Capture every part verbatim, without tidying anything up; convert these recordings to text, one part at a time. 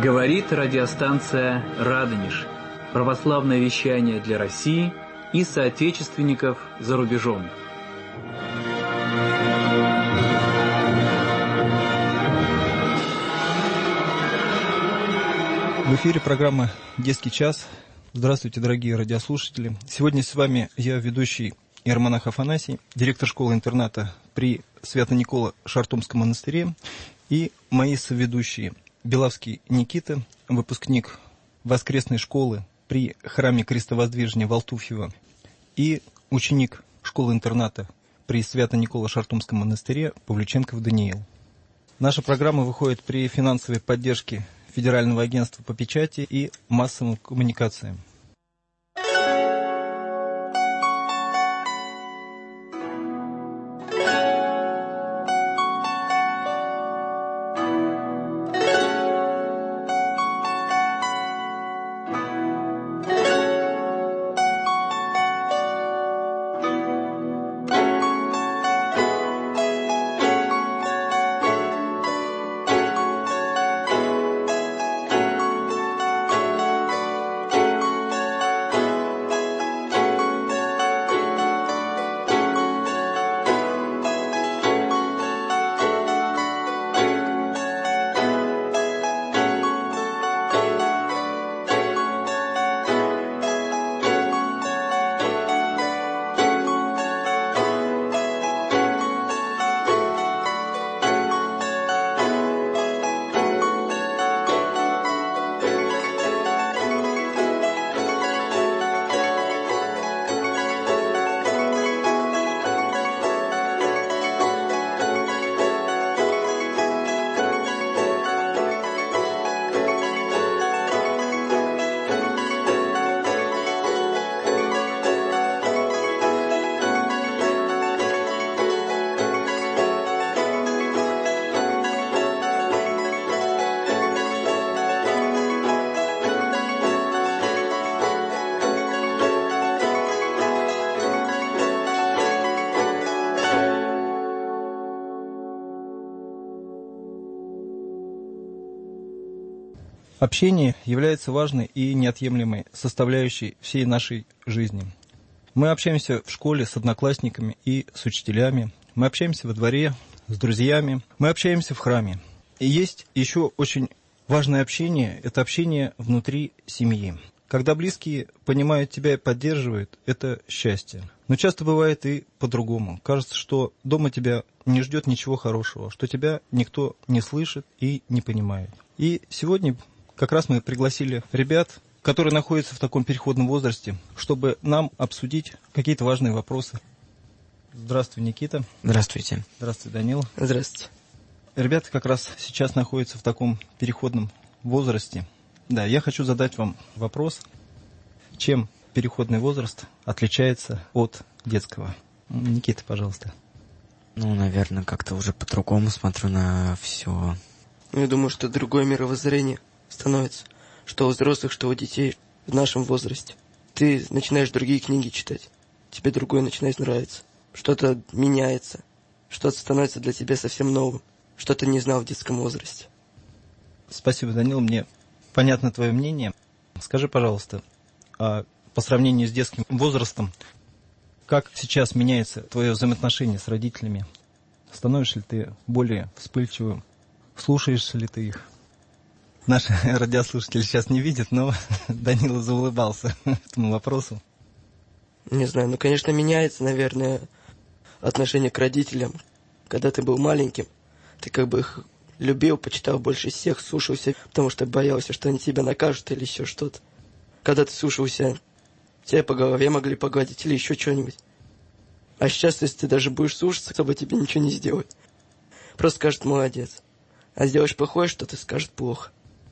Говорит радиостанция «Радонеж». Православное вещание для России и соотечественников за рубежом. В эфире программа «Детский час». Здравствуйте, дорогие радиослушатели. Сегодня с вами я, ведущий иеромонах Афанасий, директор школы-интерната при Свято-Никола-Шартумском монастыре, и мои соведущие Белавский Никита, выпускник воскресной школы при храме Крестовоздвижения Валтуфьева, и ученик школы-интерната при Свято-Никола-Шартумском монастыре Павлюченков Даниил. Наша программа выходит при финансовой поддержке Федерального агентства по печати и массовым коммуникациям. Общение является важной и неотъемлемой составляющей всей нашей жизни. Мы общаемся в школе с одноклассниками и с учителями, мы общаемся во дворе с друзьями, мы общаемся в храме. И есть еще очень важное общение – это общение внутри семьи. Когда близкие понимают тебя и поддерживают, это счастье. Но часто бывает и по-другому. Кажется, что дома тебя не ждет ничего хорошего, что тебя никто не слышит и не понимает. И сегодня как раз мы пригласили ребят, которые находятся в таком переходном возрасте, чтобы нам обсудить какие-то важные вопросы. Здравствуй, Никита. Здравствуйте. Здравствуй, Данил. Здравствуйте. Ребята как раз сейчас находятся в таком переходном возрасте. Да, я хочу задать вам вопрос, чем переходный возраст отличается от детского? Никита, пожалуйста. Ну, наверное, как-то уже по-другому смотрю на все. Ну, я думаю, что другое мировоззрение становится, что у взрослых, что у детей в нашем возрасте. Ты начинаешь другие книги читать, тебе другое начинает нравиться. Что-то меняется, что-то становится для тебя совсем новым, что ты не знал в детском возрасте. Спасибо, Данил, мне понятно твое мнение. Скажи, пожалуйста, а по сравнению с детским возрастом, как сейчас меняется твое взаимоотношение с родителями? Становишься ли ты более вспыльчивым? Слушаешься ли ты их? Наши радиослушатели сейчас не видят, но Данила заулыбался этому вопросу. Не знаю, ну, конечно, меняется, наверное, отношение к родителям. Когда ты был маленьким, ты как бы их любил, почитал больше всех, слушался, потому что боялся, что они тебя накажут или еще что-то. Когда ты слушался, тебя по голове могли погладить или еще что-нибудь. А сейчас, если ты даже будешь слушаться, особо тебе ничего не сделает. Просто скажет «молодец». А сделаешь плохое что-то, скажет «плохо».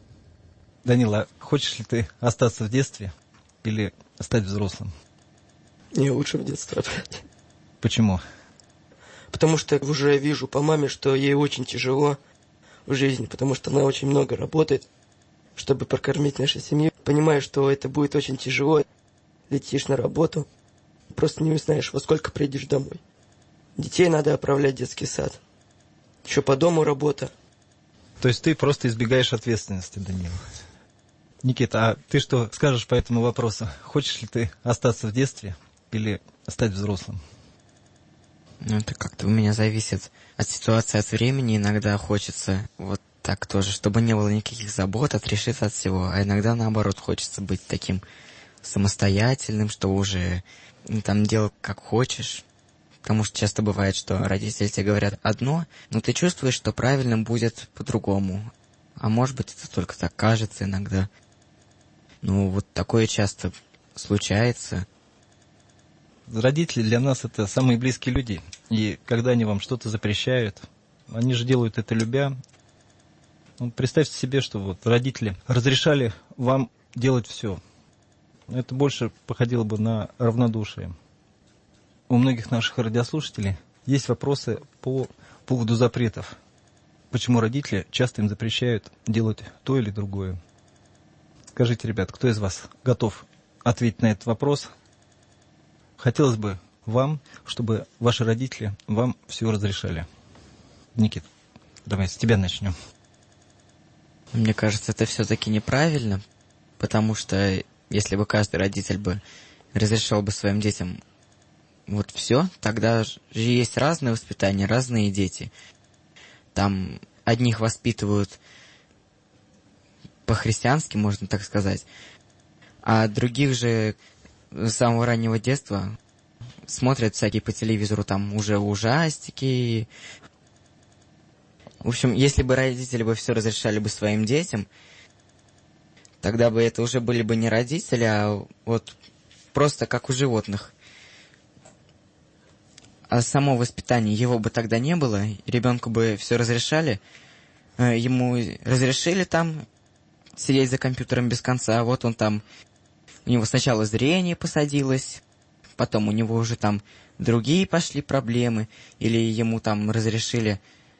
Данила, хочешь ли ты остаться в детстве или стать взрослым? Не, лучше в детство опять. Почему? Потому что уже вижу по маме, что ей очень тяжело в жизни, потому что она очень много работает, чтобы прокормить нашу семью. Понимаю, что это будет очень тяжело. Летишь на работу, просто не знаешь, во сколько придешь домой. Детей надо отправлять в детский сад. Еще по дому работа. То есть ты просто избегаешь ответственности, Данил. Никита, а ты что скажешь по этому вопросу? Хочешь ли ты остаться в детстве или стать взрослым? Ну, это как-то у меня зависит от ситуации, от времени. Иногда хочется вот так тоже, чтобы не было никаких забот, отрешиться от всего. А иногда, наоборот, хочется быть таким самостоятельным, что уже ну, там делай как хочешь. Потому что часто бывает, что родители тебе говорят одно, но ты чувствуешь, что правильным будет по-другому. А может быть, это только так кажется иногда. Ну, вот такое часто случается. Родители для нас это самые близкие люди. И когда они вам что-то запрещают, они же делают это любя. Ну, представьте себе, что вот родители разрешали вам делать все. Это больше походило бы на равнодушие. У многих наших радиослушателей есть вопросы по поводу запретов. Почему родители часто им запрещают делать то или другое? Скажите, ребят, кто из вас готов ответить на этот вопрос? Хотелось бы вам, чтобы ваши родители вам все разрешали. Никит, давай с тебя начнем. Мне кажется, это все-таки неправильно, потому что если бы каждый родитель бы разрешал бы своим детям вот все, тогда же есть разное воспитание, разные дети. Там одних воспитывают по-христиански, можно так сказать, а других же с самого раннего детства смотрят всякие по телевизору там уже ужастики. В общем, если бы родители бы все разрешали бы своим детям, тогда бы это уже были бы не родители, а вот просто как у животных. А само воспитание, его бы тогда не было, ребенку бы все разрешали, ему разрешили там сидеть за компьютером без конца, а вот он там, у него сначала зрение посадилось, потом у него уже там другие пошли проблемы, или ему там разрешили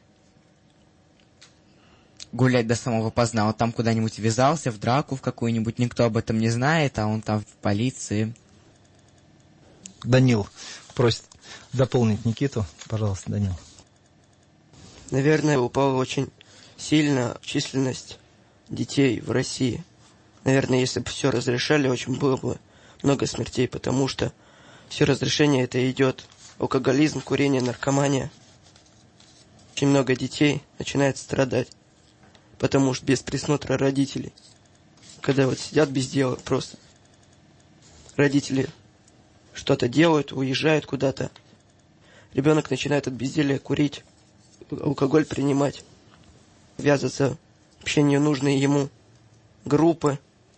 гулять до самого поздна, он там куда-нибудь ввязался в драку в какую-нибудь, никто об этом не знает, а он там в полиции. Данил просит дополнить Никиту. Пожалуйста, Данил. Наверное, упала очень сильно численность детей в России. Наверное, если бы все разрешали, очень было бы много смертей, потому что все разрешение это идет алкоголизм, курение, наркомания. Очень много детей начинает страдать, потому что без присмотра родителей. Когда вот сидят без дела просто. Родители что-то делают, уезжают куда-то. Ребенок начинает от безделия курить, алкоголь принимать, ввязаться вообще ненужные ему группы.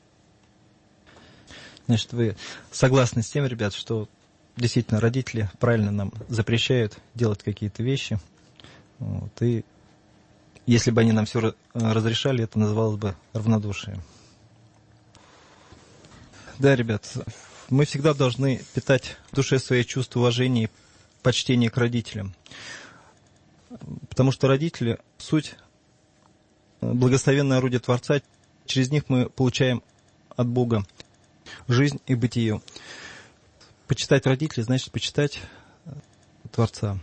Значит, вы согласны с тем, ребят, что действительно родители правильно нам запрещают делать какие-то вещи. Вот, и если бы они нам все разрешали, это называлось бы равнодушием. Да, ребят, мы всегда должны питать в душе свои чувства уважения и почтения к родителям. Потому что родители – суть благословенное орудие Творца. Через них мы получаем от Бога жизнь и бытие. Почитать родителей значит почитать Творца.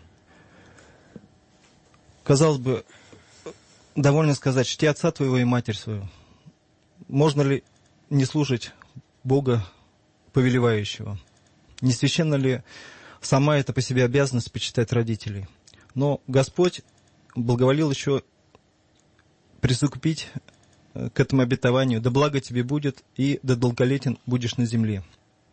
Казалось бы, довольно сказать, чти отца твоего и матерь свою. Можно ли не слушать Бога повелевающего? Не священна ли сама это по себе обязанность почитать родителей? Но Господь благоволил еще присовокупить к этому обетованию: да благо тебе будет, и да долголетен будешь на земле.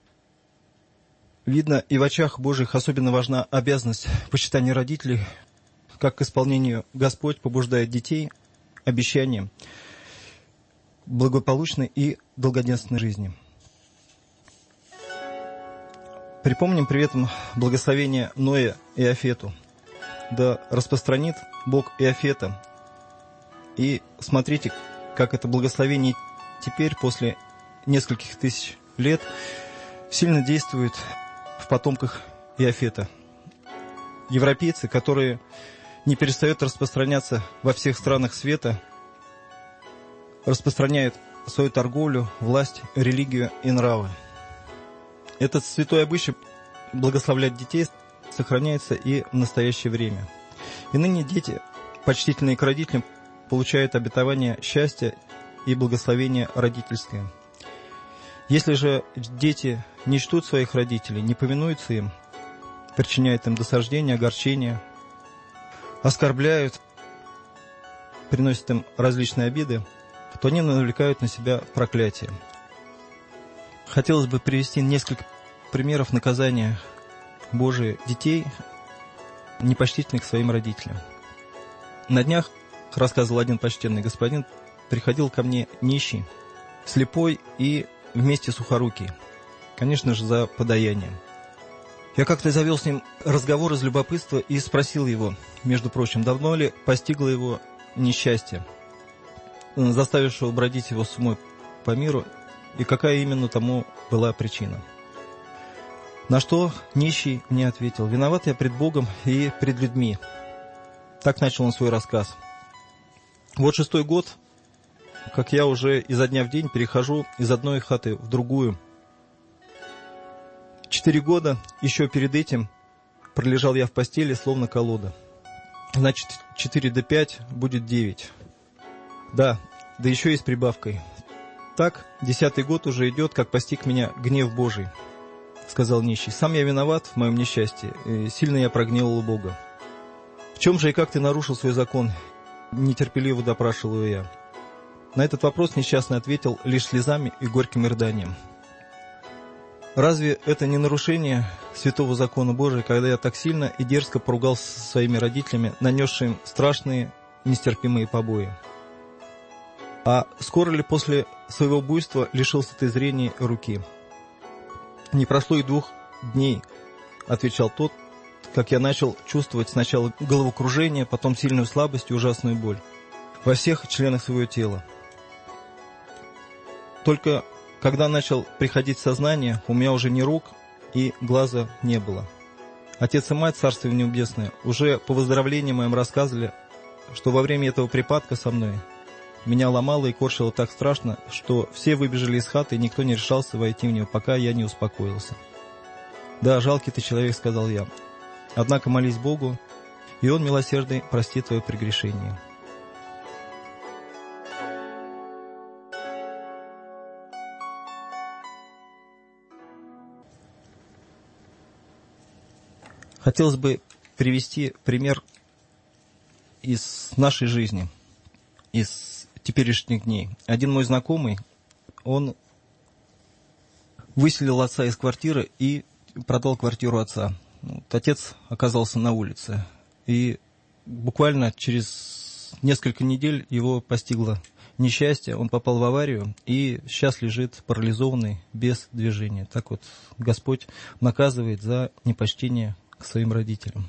Видно, и в очах Божьих особенно важна обязанность почитания родителей, как к исполнению Господь побуждает детей обещанием благополучной и долгоденственной жизни. Припомним при этом благословение Ноя и Иафету. Да распространит Бог Иафета. И смотрите, как это благословение теперь, после нескольких тысяч лет, сильно действует в потомках Иафета. Европейцы, которые не перестают распространяться во всех странах света, распространяют свою торговлю, власть, религию и нравы. Этот святой обычай благословлять детей сохраняется и в настоящее время. И ныне дети, почтительные к родителям, получают обетование счастья и благословение родительское. Если же дети не чтут своих родителей, не повинуются им, причиняют им досаждение, огорчение, оскорбляют, приносят им различные обиды, то они навлекают на себя проклятие. Хотелось бы привести несколько примеров наказания Божия детей, непочтительных к своим родителям. На днях, рассказывал один почтенный господин, приходил ко мне нищий, слепой и вместе сухорукий, конечно же, за подаянием. Я как-то завел с ним разговор из любопытства и спросил его, между прочим, давно ли постигло его несчастье, заставившего бродить его с умой по миру, и какая именно тому была причина. На что нищий мне ответил: «Виноват я пред Богом и пред людьми». Так начал он свой рассказ. Вот шестой год, как я уже изо дня в день перехожу из одной хаты в другую. Четыре года еще перед этим пролежал я в постели, словно колода. Значит, четыре до пять будет девять. Да, да еще и с прибавкой. Так, десятый год уже идет, как постиг меня гнев Божий, сказал нищий. Сам я виноват в моем несчастье, и сильно я прогневал Бога. В чем же и как ты нарушил свой закон? Нетерпеливо допрашивал я. На этот вопрос несчастный ответил лишь слезами и горьким рыданием. Разве это не нарушение святого закона Божия, когда я так сильно и дерзко поругался со своими родителями, нанесшими им страшные нестерпимые побои? А скоро ли после своего буйства лишился ты зрения и руки? Не прошло и двух дней, отвечал тот, как я начал чувствовать сначала головокружение, потом сильную слабость и ужасную боль во всех членах своего тела. Только когда начал приходить в сознание, у меня уже ни рук и глаза не было. Отец и мать, царствие небесное, уже по выздоровлении моим рассказывали, что во время этого припадка со мной меня ломало и корчило так страшно, что все выбежали из хаты, и никто не решался войти в нее, пока я не успокоился. «Да, жалкий ты человек», — сказал я. «Однако молись Богу, и Он, милосердный, простит твое прегрешение». Хотелось бы привести пример из нашей жизни, из теперешних дней. Один мой знакомый, он выселил отца из квартиры и продал квартиру отца. Вот, отец оказался на улице, и буквально через несколько недель его постигло несчастье. Он попал в аварию и сейчас лежит парализованный, без движения. Так вот Господь наказывает за непочтение к своим родителям.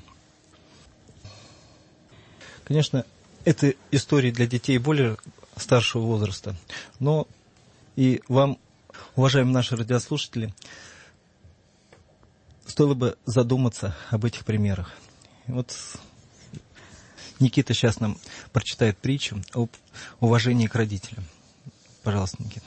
Конечно, это истории для детей более старшего возраста, но и вам, уважаемые наши радиослушатели, стоило бы задуматься об этих примерах. Вот Никита сейчас нам прочитает притчу об уважении к родителям. Пожалуйста, Никита.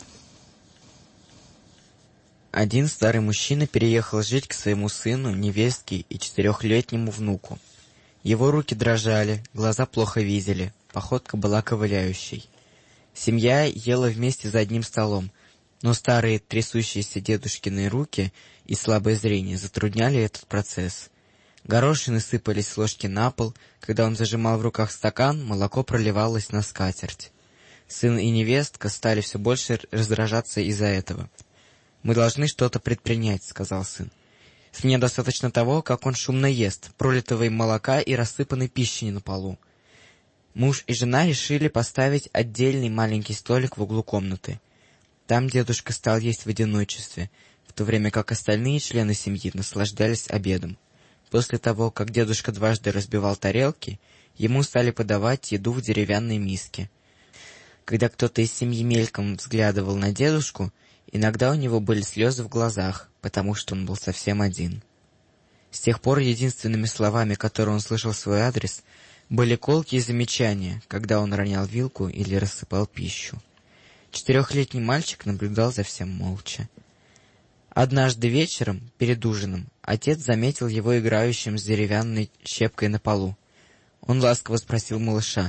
Один старый мужчина переехал жить к своему сыну, невестке и четырехлетнему внуку. Его руки дрожали, глаза плохо видели, походка была ковыляющей. Семья ела вместе за одним столом, но старые трясущиеся дедушкины руки и слабое зрение затрудняли этот процесс. Горошины сыпались с ложки на пол, когда он зажимал в руках стакан, молоко проливалось на скатерть. Сын и невестка стали все больше раздражаться из-за этого. «Мы должны что-то предпринять», — сказал сын. «Мне достаточно того, как он шумно ест, пролитого им молока и рассыпанной пищи на полу». Муж и жена решили поставить отдельный маленький столик в углу комнаты. Там дедушка стал есть в одиночестве, в то время как остальные члены семьи наслаждались обедом. После того, как дедушка дважды разбивал тарелки, ему стали подавать еду в деревянной миске. Когда кто-то из семьи мельком взглядывал на дедушку, иногда у него были слезы в глазах, потому что он был совсем один. С тех пор единственными словами, которые он слышал в свой адрес, были колкие замечания, когда он ронял вилку или рассыпал пищу. Четырехлетний мальчик наблюдал за всем молча. Однажды вечером, перед ужином, отец заметил его играющим с деревянной щепкой на полу. Он ласково спросил малыша: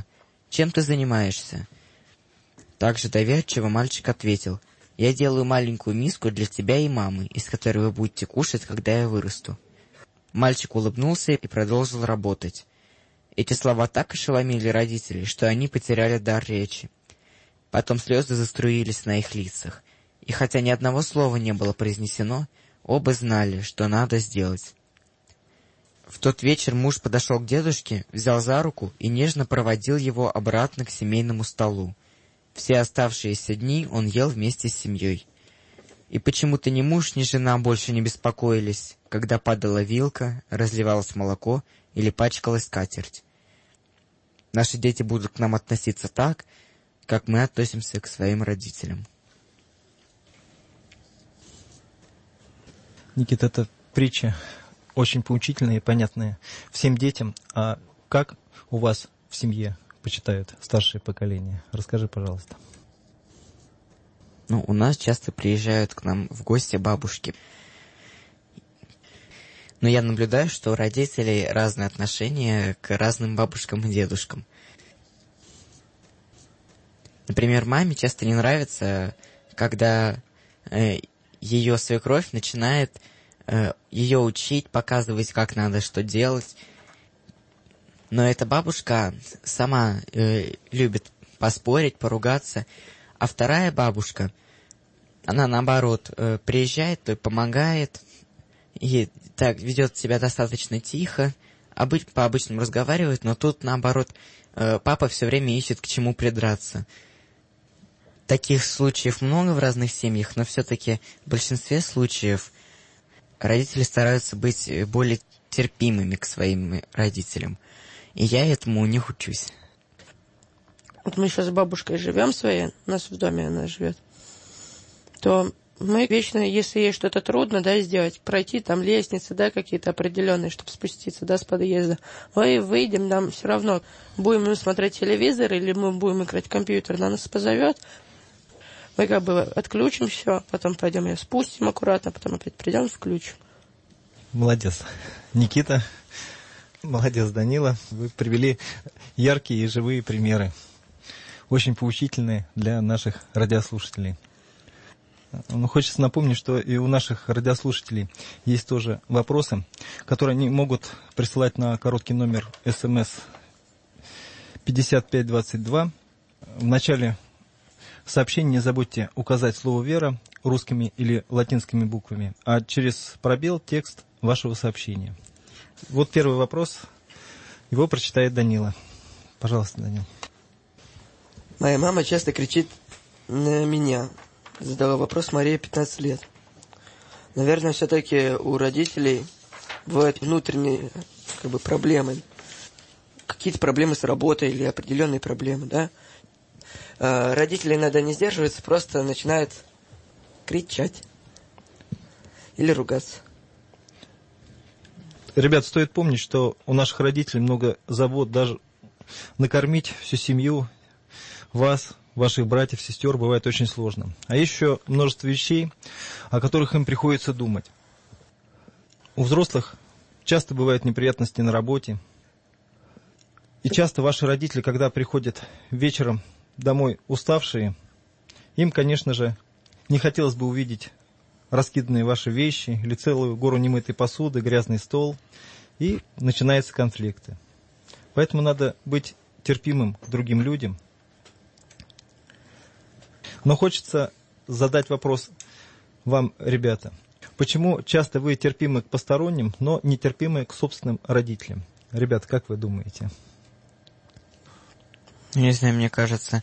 чем ты занимаешься?» Также доверчиво мальчик ответил: «Я делаю маленькую миску для тебя и мамы, из которой вы будете кушать, когда я вырасту». Мальчик улыбнулся и продолжил работать. Эти слова так ошеломили родителей, что они потеряли дар речи. Потом слезы заструились на их лицах, и хотя ни одного слова не было произнесено, оба знали, что надо сделать. В тот вечер муж подошел к дедушке, взял за руку и нежно проводил его обратно к семейному столу. Все оставшиеся дни он ел вместе с семьей. И почему-то ни муж, ни жена больше не беспокоились, когда падала вилка, разливалось молоко или пачкалась скатерть. Наши дети будут к нам относиться так, как мы относимся к своим родителям. Никита, это притча очень поучительная и понятная всем детям. А как у вас в семье почитают старшее поколение? Расскажи, пожалуйста. Ну, у нас часто приезжают к нам в гости бабушки. Но я наблюдаю, что у родителей разные отношения к разным бабушкам и дедушкам. Например, маме часто не нравится, когда э, ее свекровь начинает э, ее учить, показывать, как надо что делать. Но эта бабушка сама э, любит поспорить, поругаться. А вторая бабушка, она наоборот э, приезжает, то помогает, и так ведет себя достаточно тихо, обыч, по-обычному разговаривает, но тут наоборот э, папа все время ищет к чему придраться. Таких случаев много в разных семьях, но все-таки в большинстве случаев родители стараются быть более терпимыми к своим родителям. И я этому у них учусь. Вот мы сейчас с бабушкой живем своей, у нас в доме она живет, то мы вечно, если ей что-то трудно, да, сделать, пройти там лестницы, да, какие-то определенные, чтобы спуститься, да, с подъезда, мы выйдем, нам все равно, будем мы смотреть телевизор или мы будем играть в компьютер, она нас позовет, мы как бы отключим все, потом пойдем ее спустим аккуратно, потом опять придем, включим. Молодец, Никита. Молодец, Данила. Вы привели яркие и живые примеры, очень поучительные для наших радиослушателей. Но хочется напомнить, что и у наших радиослушателей есть тоже вопросы, которые они могут присылать на короткий номер СМС пятьдесят пять двадцать два. В начале сообщения не забудьте указать слово «Вера» русскими или латинскими буквами, а через пробел текст вашего сообщения. Вот первый вопрос. Его прочитает Данила. Пожалуйста, Данил. Моя мама часто кричит на меня. Задала вопрос Мария, пятнадцать лет. Наверное, все-таки у родителей бывают внутренние как бы, проблемы. Какие-то проблемы с работой или определенные проблемы, да? А родители иногда не сдерживаются, просто начинают кричать или ругаться. Ребят, стоит помнить, что у наших родителей много забот, даже накормить всю семью, вас, ваших братьев, сестер бывает очень сложно. А есть еще множество вещей, о которых им приходится думать. У взрослых часто бывают неприятности на работе. И часто ваши родители, когда приходят вечером домой уставшие, им, конечно же, не хотелось бы увидеть раскиданные ваши вещи или целую гору немытой посуды, грязный стол, и начинаются конфликты. Поэтому надо быть терпимым к другим людям. Но хочется задать вопрос вам, ребята. Почему часто вы терпимы к посторонним, но не терпимы к собственным родителям? Ребята, как вы думаете? Не знаю, мне кажется,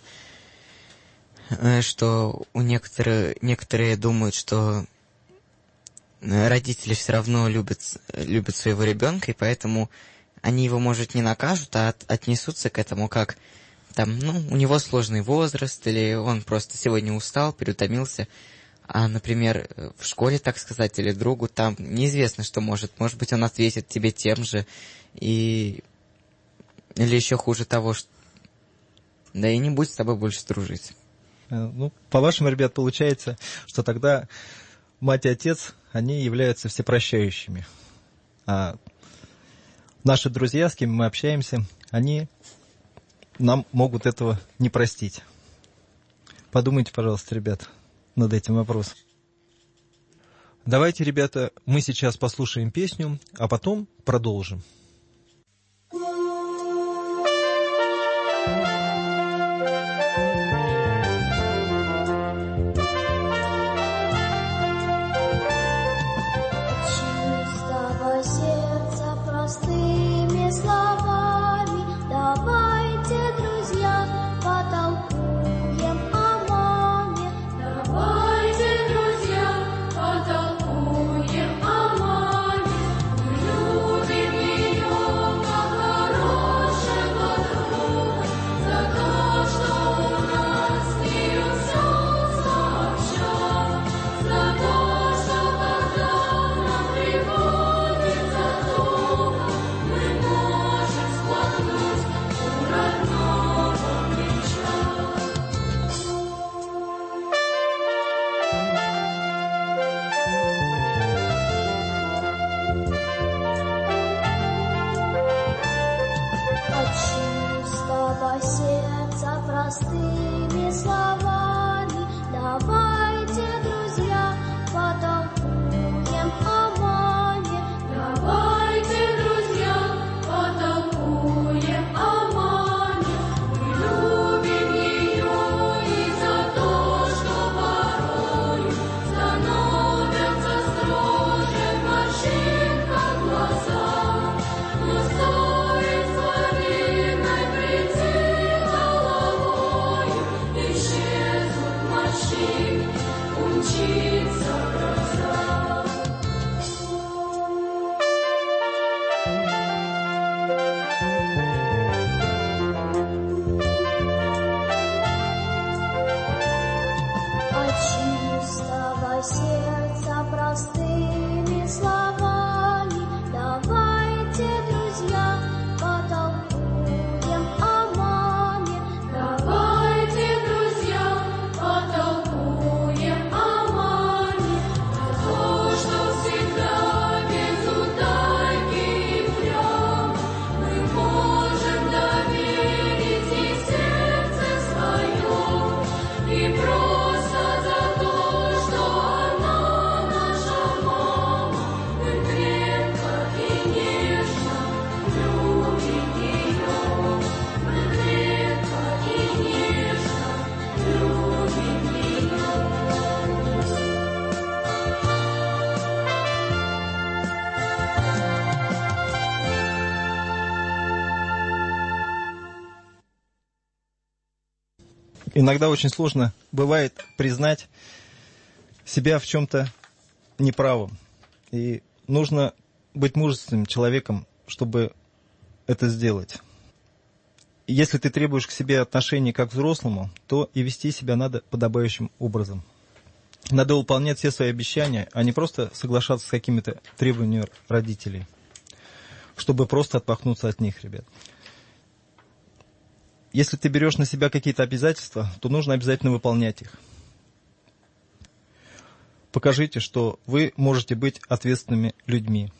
что у некоторых, некоторые думают, что родители все равно любят, любят своего ребенка, и поэтому они его, может, не накажут, а от, отнесутся к этому как, там, ну, у него сложный возраст, или он просто сегодня устал, переутомился. А, например, в школе, так сказать, или другу, там неизвестно, что может. Может быть, он ответит тебе тем же, и... или еще хуже того, что... да и не будет с тобой больше дружить. Ну, по-вашему, ребят, получается, что тогда мать и отец, они являются всепрощающими. А наши друзья, с кем мы общаемся, они нам могут этого не простить. Подумайте, пожалуйста, ребята, над этим вопросом. Давайте, ребята, мы сейчас послушаем песню, а потом продолжим. Иногда очень сложно бывает признать себя в чем-то неправым. И нужно быть мужественным человеком, чтобы это сделать. Если ты требуешь к себе отношений как к взрослому, то и вести себя надо подобающим образом. Надо выполнять все свои обещания, а не просто соглашаться с какими-то требованиями родителей, чтобы просто отмахнуться от них, ребят. Если ты берешь на себя какие-то обязательства, то нужно обязательно выполнять их. Покажите, что вы можете быть ответственными людьми.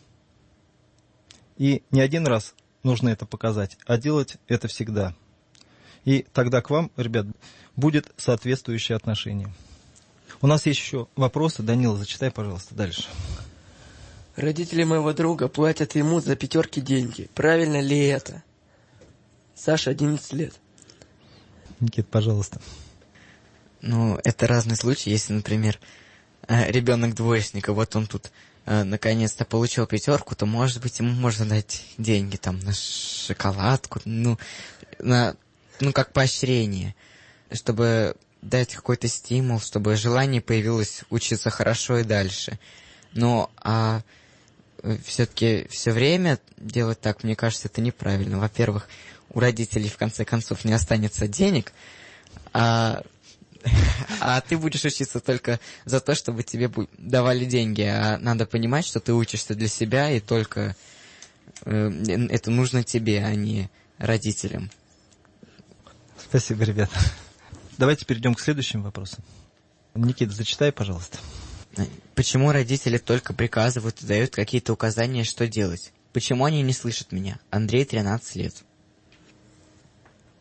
И не один раз нужно это показать, а делать это всегда. И тогда к вам, ребят, будет соответствующее отношение. У нас есть еще вопросы. Данила, зачитай, пожалуйста, дальше. Родители моего друга платят ему за пятерки деньги. Правильно ли это? Саша, одиннадцать лет. Никит, пожалуйста. Ну, это разный случай. Если, например, ребенок двоечника, вот он тут э, наконец-то получил пятерку, то, может быть, ему можно дать деньги там на шоколадку, ну, на, ну, как поощрение, чтобы дать какой-то стимул, чтобы желание появилось учиться хорошо и дальше. Но а все-таки все время делать так, мне кажется, это неправильно. Во-первых, у родителей в конце концов не останется денег, а, а ты будешь учиться только за то, чтобы тебе давали деньги. А надо понимать, что ты учишься для себя, и только э, это нужно тебе, а не родителям. Спасибо, ребята. Давайте перейдем к следующим вопросам. Никита, зачитай, пожалуйста. Почему родители только приказывают и дают какие-то указания, что делать? Почему они не слышат меня? Андрей, тринадцать лет.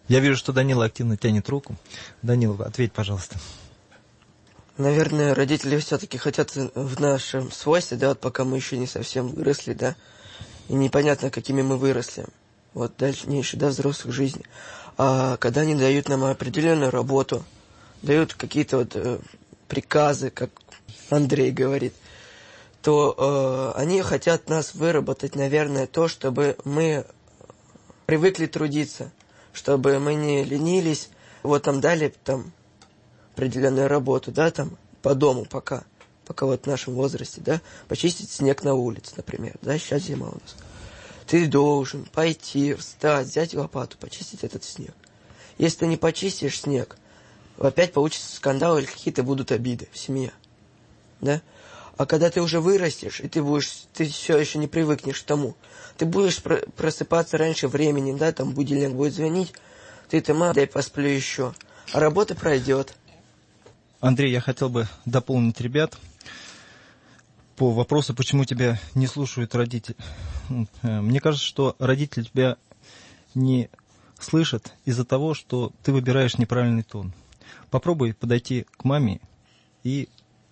Я вижу, что Данила активно тянет руку. Данила, ответь, пожалуйста. Наверное, родители все-таки хотят в нашем свойстве, да, вот пока мы еще не совсем выросли, да, и непонятно, какими мы выросли, вот дальнейшей, да, взрослых жизни. А когда они дают нам определенную работу, дают какие-то вот э, приказы, как Андрей говорит, то э, они хотят нас выработать, наверное, то, чтобы мы привыкли трудиться, чтобы мы не ленились, вот там дали там определенную работу, да, там, по дому пока, пока вот в нашем возрасте, да, почистить снег на улице, например, да, сейчас зима у нас. Ты должен пойти, встать, взять лопату, почистить этот снег. Если ты не почистишь снег, опять получится скандал или какие-то будут обиды в семье, да. А когда ты уже вырастешь, и ты будешь, ты все еще не привыкнешь к тому, ты будешь просыпаться раньше времени, да, там будильник будет звонить, ты ты мам, дай посплю еще, а работа пройдет. Андрей, я хотел бы дополнить ребят по вопросу, почему тебя не слушают родители. Мне кажется, что родители тебя не слышат из-за того, что ты выбираешь неправильный тон. Попробуй подойти к маме и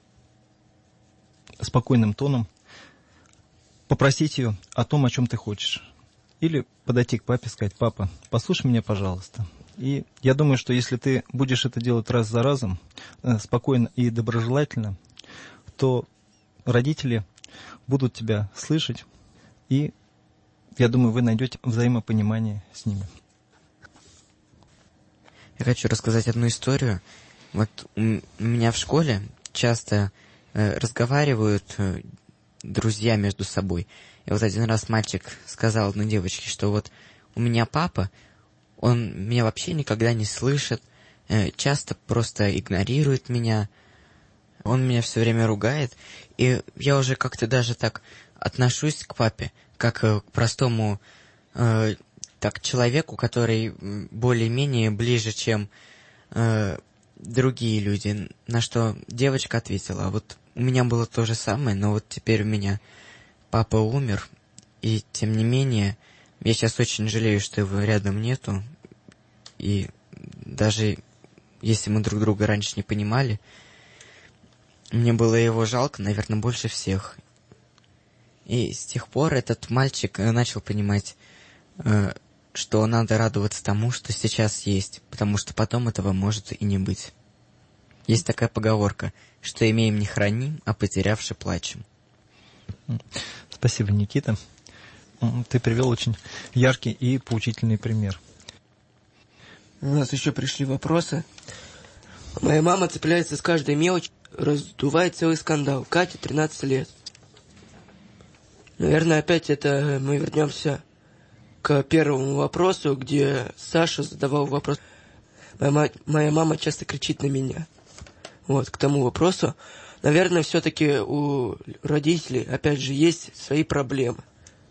спокойным тоном попросить ее о том, о чем ты хочешь. Или подойти к папе и сказать: папа, послушай меня, пожалуйста. И я думаю, что если ты будешь это делать раз за разом, спокойно и доброжелательно, то родители будут тебя слышать, и я думаю, вы найдете взаимопонимание с ними. Я хочу рассказать одну историю. Вот у меня в школе часто э, разговаривают э, друзья между собой. И вот один раз мальчик сказал одной девочке, что вот у меня папа, он меня вообще никогда не слышит, э, часто просто игнорирует меня, он меня все время ругает. И я уже как-то даже так отношусь к папе, как э, к простому э, так, человеку, который более-менее ближе, чем э, другие люди. На что девочка ответила: а вот у меня было то же самое, но вот теперь у меня папа умер, и тем не менее я сейчас очень жалею, что его рядом нету. И даже если мы друг друга раньше не понимали, мне было его жалко, наверное, больше всех. И с тех пор этот мальчик начал понимать, э, что надо радоваться тому, что сейчас есть, потому что потом этого может и не быть. Есть такая поговорка, что имеем не храним, а потерявши плачем. Спасибо, Никита. Ты привел очень яркий и поучительный пример. У нас еще пришли вопросы. Моя мама цепляется с каждой мелочи, раздувает целый скандал. Кате тринадцать лет. Наверное, опять это мы вернемся к первому вопросу, где Саша задавал вопрос. Моя, мать, моя мама часто кричит на меня. Вот, к тому вопросу. Наверное, все-таки у родителей, опять же, есть свои проблемы.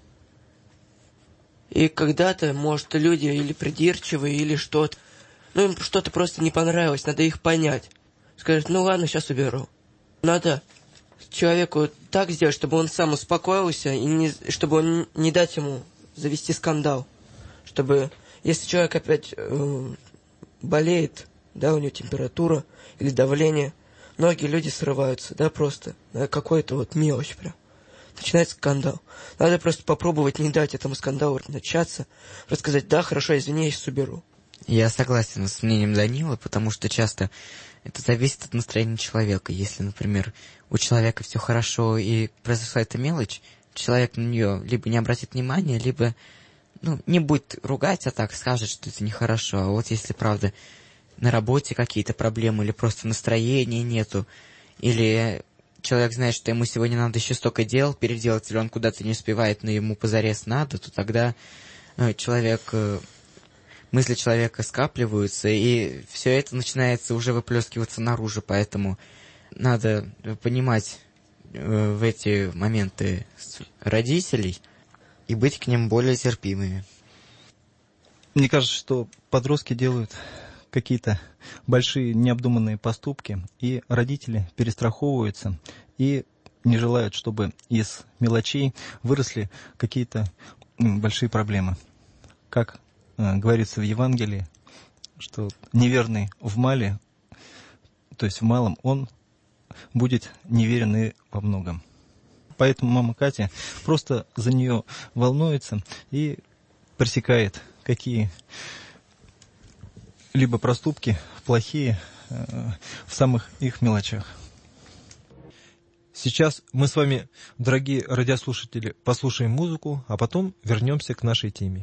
И когда-то, может, люди или придирчивые, или что-то, ну, им что-то просто не понравилось, надо их понять. Скажут: ну ладно, сейчас уберу. Надо человеку так сделать, чтобы он сам успокоился, и не, чтобы он не дать ему завести скандал. Чтобы, если человек опять э, болеет, да, у него температура или давление, многие люди срываются, да, просто на какой-то вот мелочь прям. Начинается скандал. Надо просто попробовать не дать этому скандалу начаться, рассказать: да, хорошо, извини, я сейчас уберу. Я согласен с мнением Данила, потому что часто это зависит от настроения человека. Если, например, у человека все хорошо и произошла эта мелочь, человек на нее либо не обратит внимания, либо ну, не будет ругать, а так скажет, что это нехорошо. А вот если, правда, на работе какие-то проблемы, или просто настроения нету, или человек знает, что ему сегодня надо еще столько дел переделать, или он куда-то не успевает, но ему позарез надо, то тогда э, человек... Э, мысли человека скапливаются, и все это начинается уже выплескиваться наружу, поэтому надо понимать э, в эти моменты родителей и быть к ним более терпимыми. Мне кажется, что подростки делают какие-то большие необдуманные поступки, и родители перестраховываются и не желают, чтобы из мелочей выросли какие-то большие проблемы. Как говорится в Евангелии, что неверный в мале, то есть в малом, он будет неверен и во многом. Поэтому мама Катя просто за нее волнуется и пресекает какие-либо проступки плохие э, в самых их мелочах. Сейчас мы с вами, дорогие радиослушатели, послушаем музыку, а потом вернемся к нашей теме.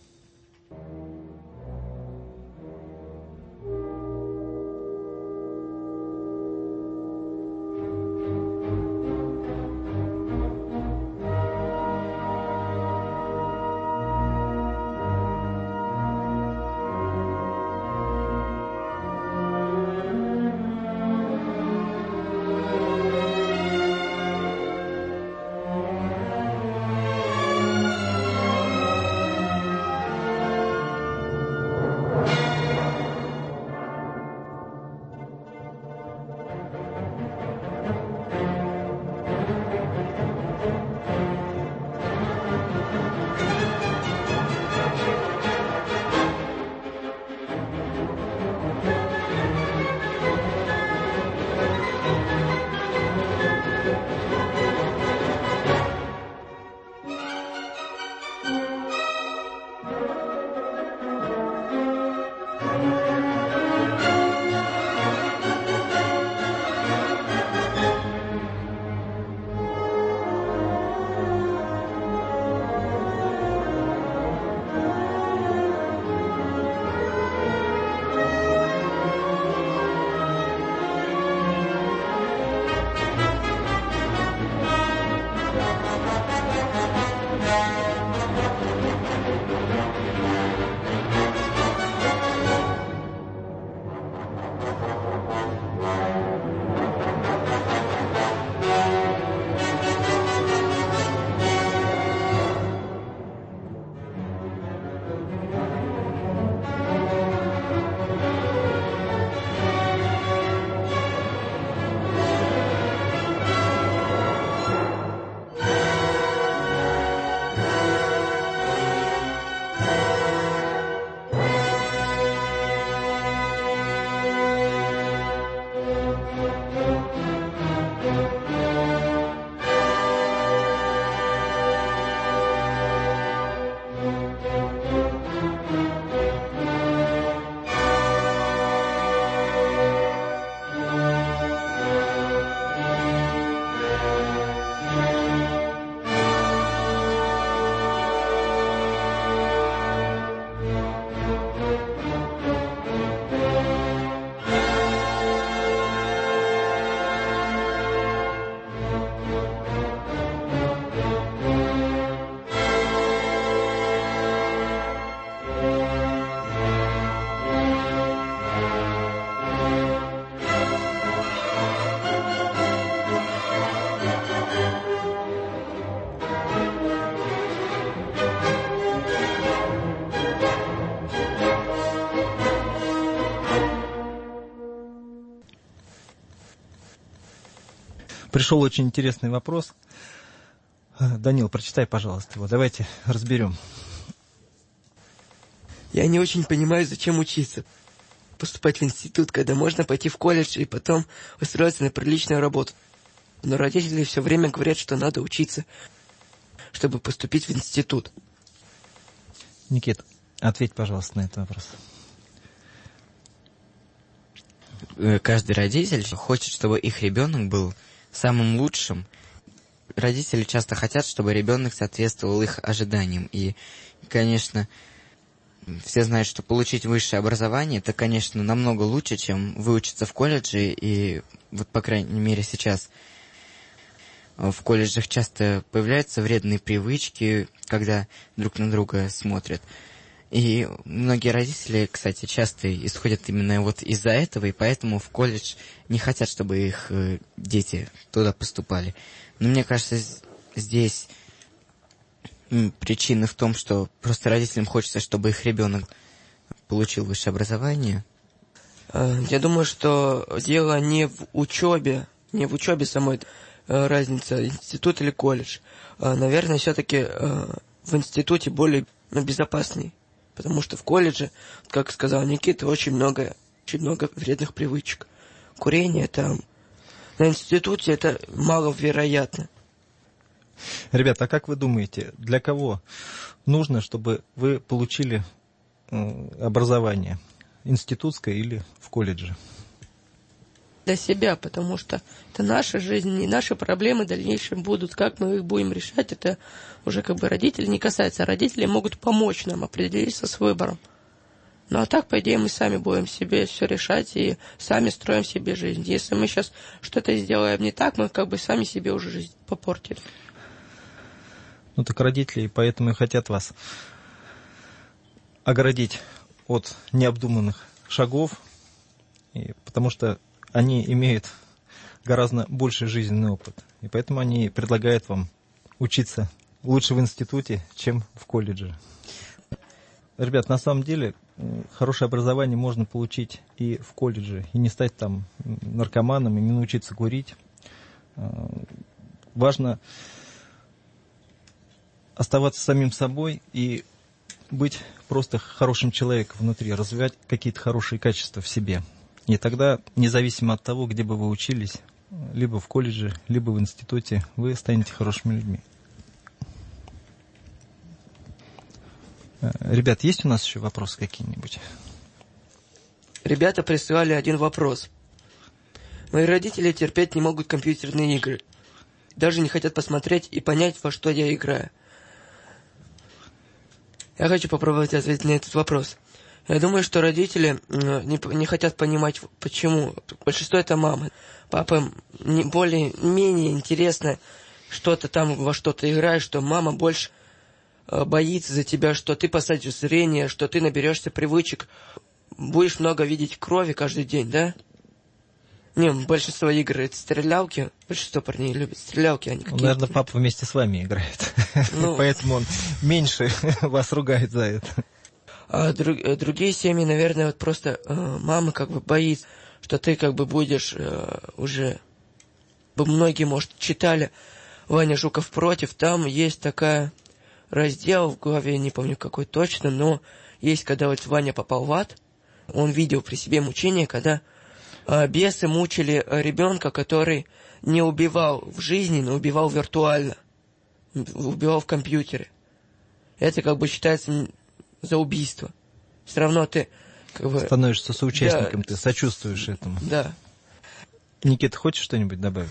Пришел очень интересный вопрос. Данил, прочитай, пожалуйста, его. Давайте разберем. Я не очень понимаю, зачем учиться. Поступать в институт, когда можно пойти в колледж и потом устроиться на приличную работу. Но родители все время говорят, что надо учиться, чтобы поступить в институт. Никит, ответь, пожалуйста, на этот вопрос. Каждый родитель хочет, чтобы их ребенок был самым лучшим. Родители часто хотят, чтобы ребенок соответствовал их ожиданиям. И, конечно, все знают, что получить высшее образование, это, конечно, намного лучше, чем выучиться в колледже. И вот, по крайней мере, сейчас в колледжах часто появляются вредные привычки, когда друг на друга смотрят. И многие родители, кстати, часто исходят именно вот из-за этого, и поэтому в колледж не хотят, чтобы их э, дети туда поступали. Но мне кажется, здесь м, причина в том, что просто родителям хочется, чтобы их ребенок получил высшее образование. Я думаю, что дело не в учебе, не в учебе самой э, разница, институт или колледж. Наверное, все-таки э, в институте более ну, безопасней. Потому что в колледже, как сказал Никита, очень много, очень много вредных привычек. Курение там, на институте это маловероятно. Ребята, а как вы думаете, для кого нужно, чтобы вы получили образование? Институтское или в колледже? Для себя, потому что это наша жизнь, и наши проблемы в дальнейшем будут. Как мы их будем решать, это уже как бы родители не касается. Родители могут помочь нам определиться с выбором. Ну а так, по идее, мы сами будем себе все решать и сами строим себе жизнь. Если мы сейчас что-то сделаем не так, мы как бы сами себе уже жизнь попортили. Ну так родители поэтому и хотят вас оградить от необдуманных шагов, и потому что они имеют гораздо больший жизненный опыт. И поэтому они предлагают вам учиться лучше в институте, чем в колледже. Ребят, на самом деле, хорошее образование можно получить и в колледже, и не стать там наркоманом, и не научиться курить. Важно оставаться самим собой и быть просто хорошим человеком внутри, развивать какие-то хорошие качества в себе. И тогда, независимо от того, где бы вы учились, либо в колледже, либо в институте, вы станете хорошими людьми. Ребят, есть у нас еще вопросы какие-нибудь? Ребята присылали один вопрос. Мои родители терпеть не могут компьютерные игры. Даже не хотят посмотреть и понять, во что я играю. Я хочу попробовать ответить на этот вопрос. Я думаю, что родители не, не хотят понимать, почему. Большинство это мамы. Папа не более, менее интересно что-то там, во что-то играешь, что мама больше боится за тебя, что ты посадишь зрение, что ты наберешься привычек. Будешь много видеть крови каждый день, да? Не, большинство игр это стрелялки. Большинство парней любят стрелялки, а не какие-то... Наверное, папа вместе с вами играет. Ну... Поэтому он меньше вас ругает за это. А друг, другие семьи, наверное, вот просто э, мама как бы боится, что ты как бы будешь э, уже... Многие, может, читали Ваня Жуков против. Там есть такая раздел в главе, не помню какой точно, но есть, когда вот Ваня попал в ад, он видел при себе мучения, когда э, бесы мучили ребенка, который не убивал в жизни, но убивал виртуально. Убивал в компьютере. Это как бы считается... за убийство. Все равно ты как бы... становишься соучастником, да, ты сочувствуешь этому. Да. Никита, хочешь что-нибудь добавить?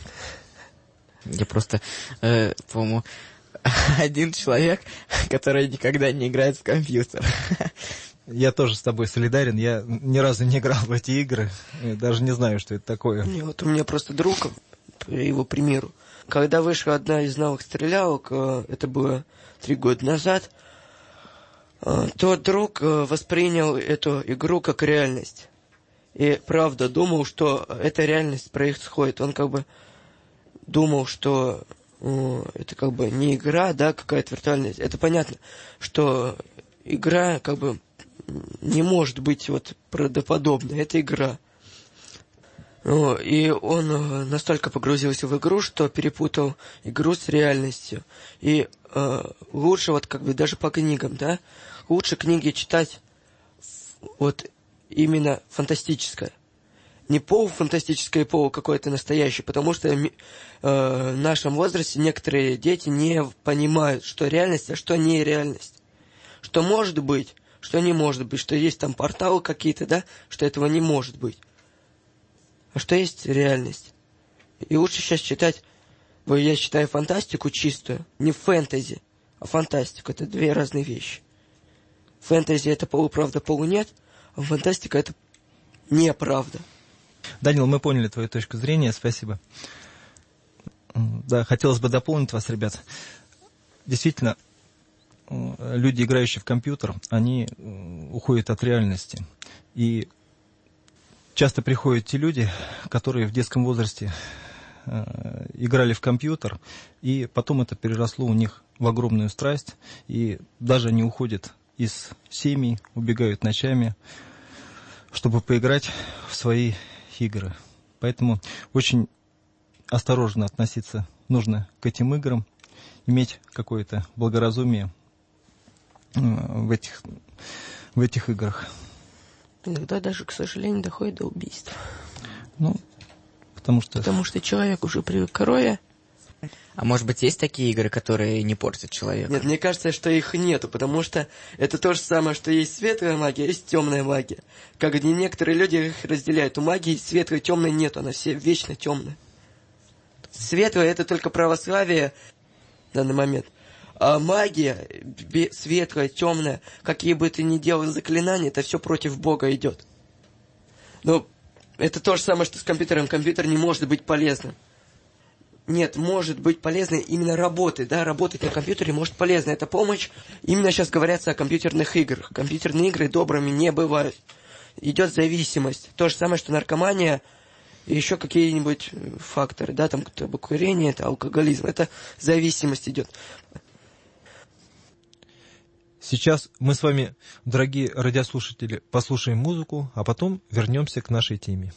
Я просто, э, по-моему, один человек, который никогда не играет в компьютер. Я тоже с тобой солидарен. Я ни разу не играл в эти игры. Я даже не знаю, что это такое. Не, вот у меня просто друг, по его примеру, когда вышла одна из новых стрелялок, это было три года назад, тот друг воспринял эту игру как реальность. И правда думал, что эта реальность происходит. Он как бы думал, что э, это как бы не игра, да, какая-то виртуальность. Это понятно, что игра как бы не может быть вот правдоподобной. Это игра. Ну, и он настолько погрузился в игру, что перепутал игру с реальностью. И э, лучше вот как бы даже по книгам, да, лучше книги читать вот именно фантастическое. Не полуфантастическое и полу какое-то настоящее, потому что э, в нашем возрасте некоторые дети не понимают, что реальность, а что не реальность. Что может быть, что не может быть, что есть там порталы какие-то, да, что этого не может быть. А что есть реальность. И лучше сейчас читать, я считаю, фантастику чистую, не фэнтези, а фантастику. Это две разные вещи. Фэнтези это полуправда, полунет, а фантастика это неправда. Данил, мы поняли твою точку зрения, спасибо. Да, хотелось бы дополнить вас, ребят. Действительно, люди, играющие в компьютер, они уходят от реальности. И часто приходят те люди, которые в детском возрасте э, играли в компьютер, и потом это переросло у них в огромную страсть, и даже они уходят из семьи, убегают ночами, чтобы поиграть в свои игры. Поэтому очень осторожно относиться нужно к этим играм, иметь какое-то благоразумие в этих в этих играх. Иногда даже, к сожалению, доходит до убийства. Ну, потому что... Потому что человек уже привык к роя. А может быть, есть такие игры, которые не портят человека? Нет, мне кажется, что их нету, потому что это то же самое, что есть светлая магия, есть темная магия. Как не некоторые люди их разделяют. У магии светлой и темной нету, она все вечно темная. Светлая — это только православие в данный момент. А магия, светлая, темная, какие бы ты ни делал заклинания, это все против Бога идет. Но это то же самое, что с компьютером. Компьютер не может быть полезным. Нет, может быть полезной именно работы, да, работать на компьютере может полезно. Это помощь. Именно сейчас говорится о компьютерных играх. Компьютерные игры добрыми не бывают. Идет зависимость. То же самое, что наркомания и еще какие-нибудь факторы, да, там табакокурение, это алкоголизм. Это зависимость идет. Сейчас мы с вами, дорогие радиослушатели, послушаем музыку, а потом вернемся к нашей теме.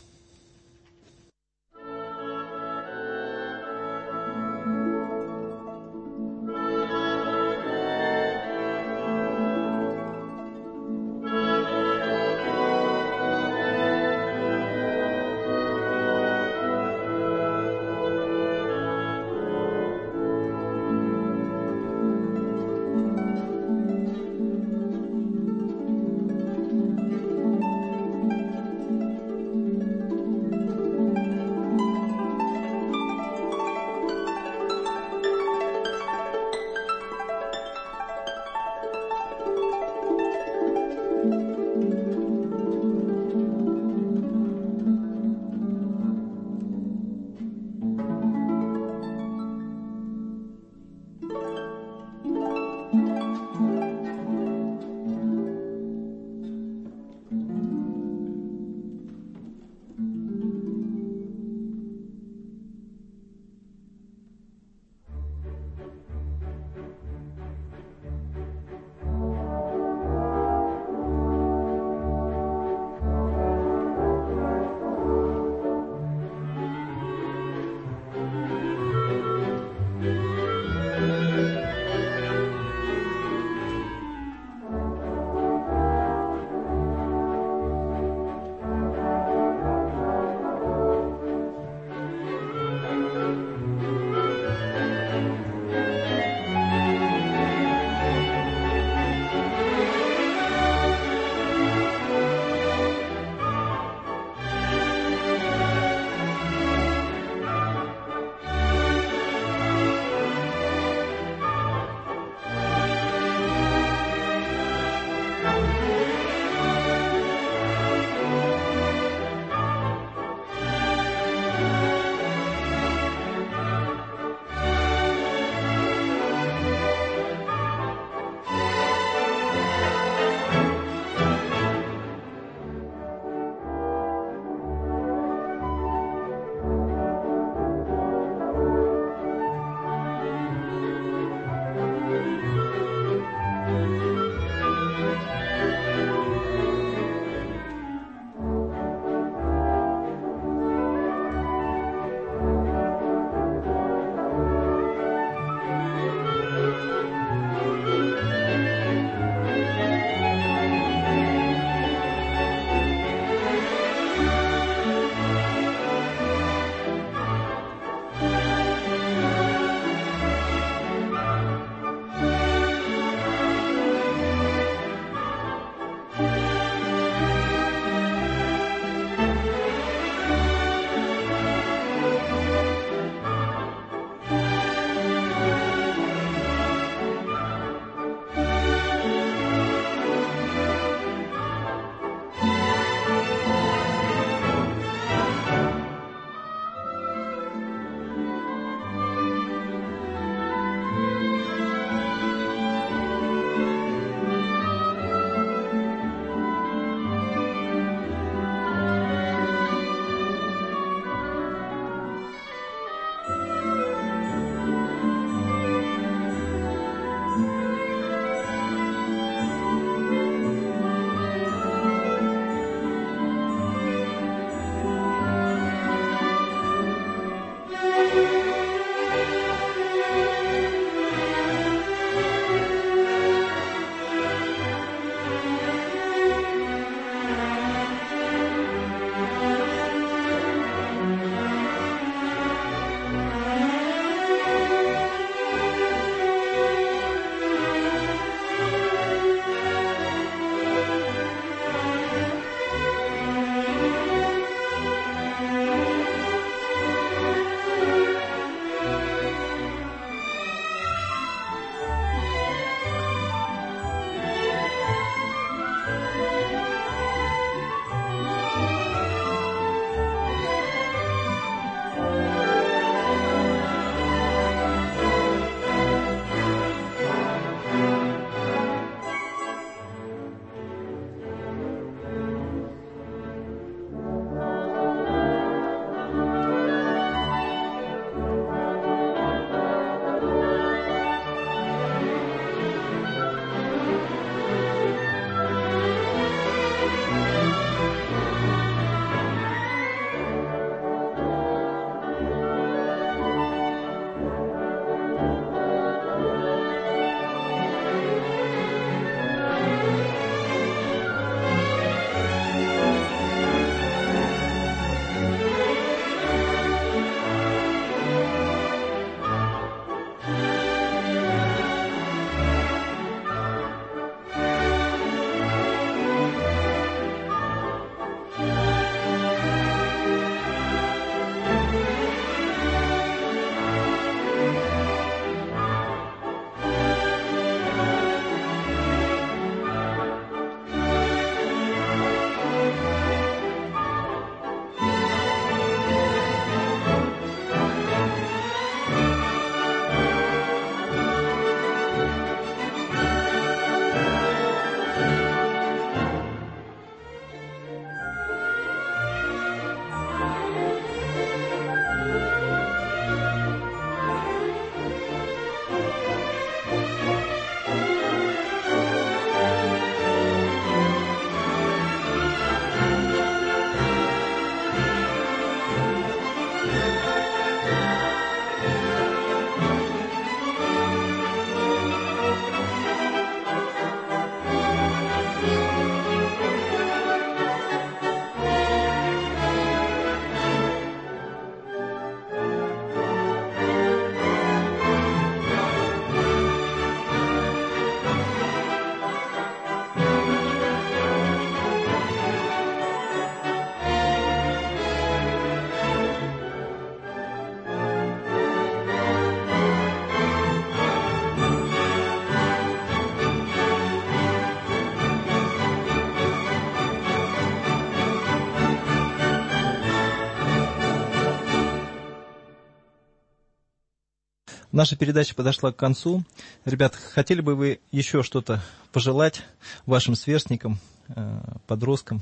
Наша передача подошла к концу. Ребят, хотели бы вы еще что-то пожелать вашим сверстникам, подросткам?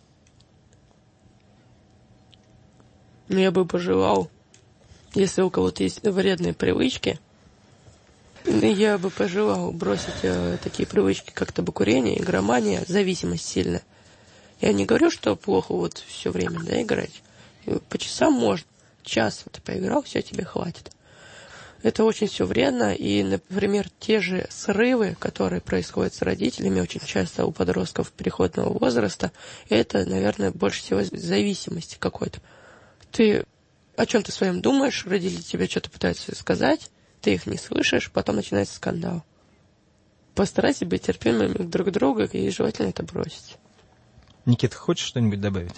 Ну, я бы пожелал, если у кого-то есть вредные привычки, я бы пожелал бросить э, такие привычки, как табакурение, игромания, зависимость сильная. Я не говорю, что плохо вот все время, да, играть. По часам можно. Час вот ты поиграл, все, тебе хватит. Это очень все вредно, и, например, те же срывы, которые происходят с родителями очень часто у подростков переходного возраста, это, наверное, больше всего зависимости какой-то. Ты о чем-то своем думаешь, родители тебе что-то пытаются сказать, ты их не слышишь, потом начинается скандал. Постарайся быть терпимыми друг к другу, и желательно это бросить. Никита, хочешь что-нибудь добавить?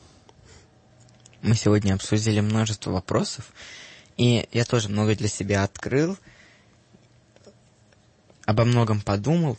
Мы сегодня обсудили множество вопросов, и я тоже много для себя открыл, обо многом подумал.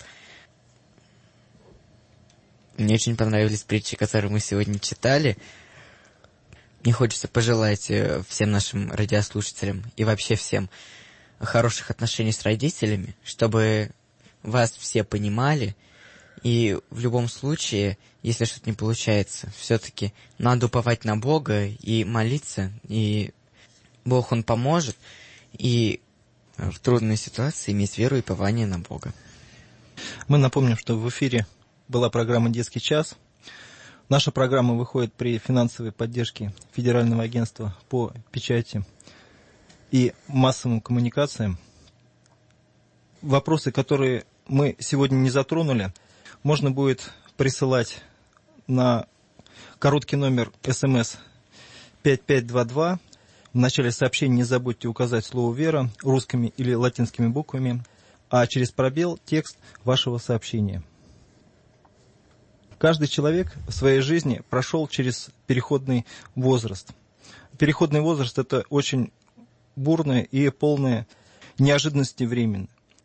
Мне очень понравились притчи, которые мы сегодня читали. Мне хочется пожелать всем нашим радиослушателям и вообще всем хороших отношений с родителями, чтобы вас все понимали. И в любом случае, если что-то не получается, все-таки надо уповать на Бога и молиться, и Бог, Он поможет, и в трудной ситуации иметь веру и упование на Бога. Мы напомним, что в эфире была программа «Детский час». Наша программа выходит при финансовой поддержке Федерального агентства по печати и массовым коммуникациям. Вопросы, которые мы сегодня не затронули, можно будет присылать на короткий номер СМС пять пять два два. В начале сообщения не забудьте указать слово «Вера» русскими или латинскими буквами, а через пробел текст вашего сообщения. Каждый человек в своей жизни прошел через переходный возраст. Переходный возраст – это очень бурное и полное неожиданности времени.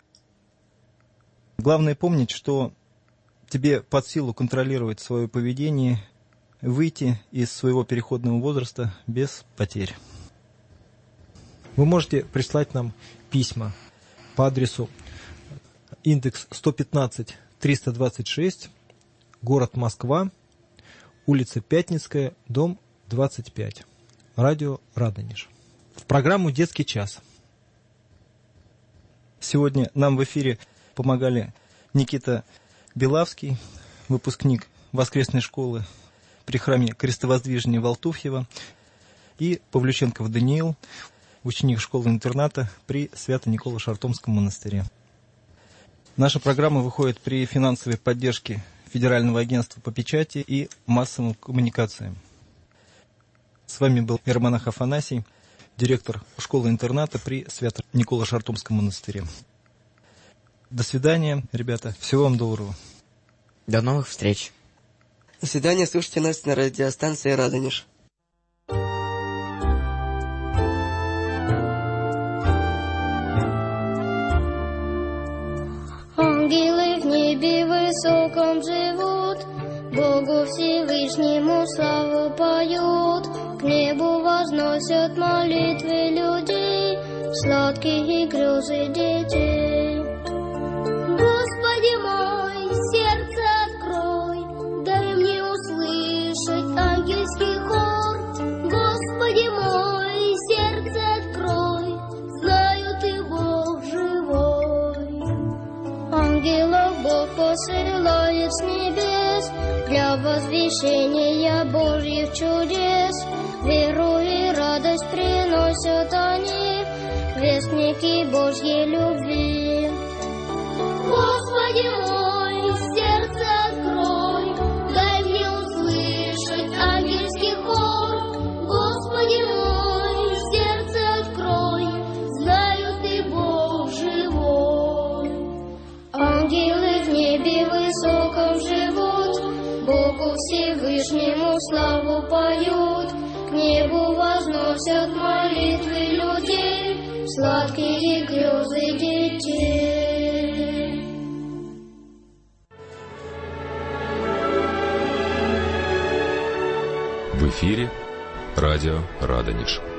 Главное помнить, что тебе под силу контролировать свое поведение, выйти из своего переходного возраста без потерь. Вы можете прислать нам письма по адресу индекс сто пятнадцать триста двадцать шесть, город Москва, улица Пятницкая, дом двадцать пять. Радио Радонеж. В программу «Детский час». Сегодня нам в эфире помогали Никита Белавский, выпускник воскресной школы при храме Крестовоздвижения Валтуфьева, и Павлюченков Даниил, ученик школы-интерната при Свято-Николо-Шартомском монастыре. Наша программа выходит при финансовой поддержке Федерального агентства по печати и массовым коммуникациям. С вами был Ермонах Афанасий, директор школы-интерната при Свято-Николо-Шартомском монастыре. До свидания, ребята. Всего вам доброго. До новых встреч. До свидания. Слушайте нас на радиостанции «Радонеж». Ангелы в небе высоком живут, Богу Всевышнему славу поют, к небу возносят молитвы людей, сладкие грезы детей. Господи мой, сердце открой, дай мне услышать ангельский хор. Господи мой, сердце открой, знаю, ты Бог живой. Ангелов Бог посылает с небес для возвещения Божьих чудес. Веру и радость приносят они, вестники Божьей любви. Господи мой, сердце открой, дай мне услышать ангельский хор. Господи мой, сердце открой, знаю, ты Бог живой. Ангелы в небе высоком живут, Богу Всевышнему славу поют, к небу возносят молитвы людей, сладкие грезы детей. В эфире радио Радонеж.